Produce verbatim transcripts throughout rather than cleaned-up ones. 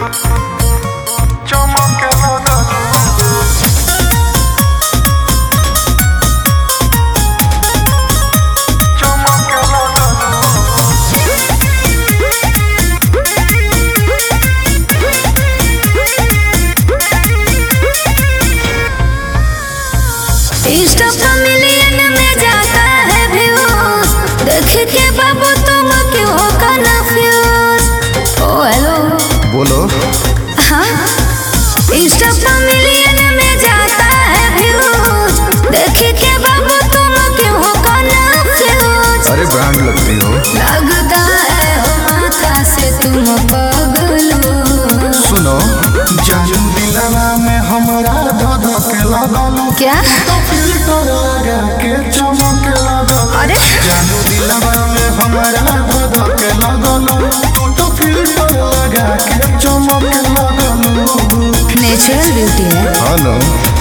बोलो। हाँ, इंस्टा पर मिलियन में जाता है व्यूज, देख के बाबू तुम क्यों हो कन्फ्यूज। अरे ब्रांड लगती हो। लगता है हो माथा से तुम पगलू। सुनो, जानू दिलवा में हमरा धध के लगलू। क्या? तो फिल्टर लगा के चमक लगलू। अरे जानू दिलवा में हमरा धध के लगलू। तो फिल्टर लगा के चमक लगलू। नेचुरल ब्यूटी है। हेलो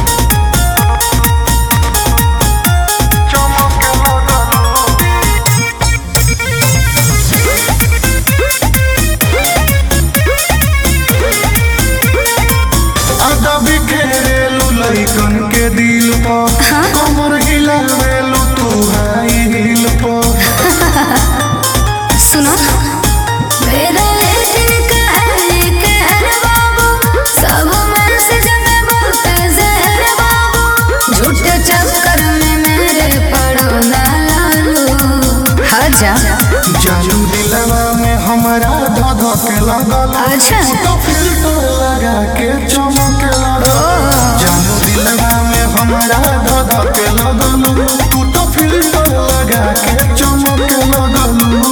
लइकन के दिल पर कमर हिलावेलू तू हाई हिल पर। सुनो, मेरा दिल का है कहर बाबू, सब मन से जमे बोलते जहर बाबू। झूठे चक्कर में मेरे पड़ो ना लालू। हट जा। जानू दिलवा में हमारा धध के लगल। अच्छा तो फिल्टर लगा के चमक लगल। जानू दिलवा में हमारा धध के लगल। तू तो फिल्टर लगा के चमक लगल।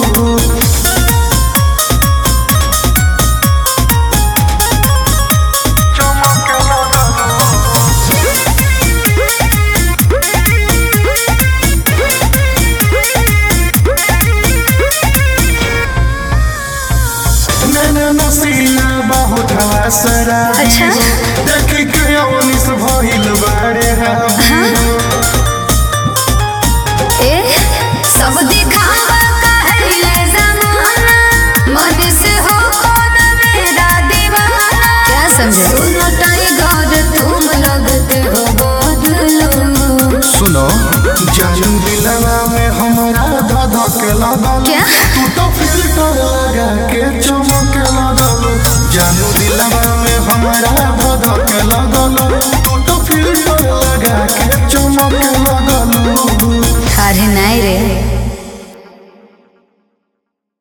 नसीला बहुत हसरा। अच्छा देख के उन्नीस भइल बारे हम। ए सब दिखावा कहले जमाना, मन से हो कौन मेरा दीवाना। क्या समझे? सुनो टाइगर तुम लगते हो बदलू। सुनो, जानू दिलवा में हमारा धध के लगल। क्या? तू तो फिल्टर लगा के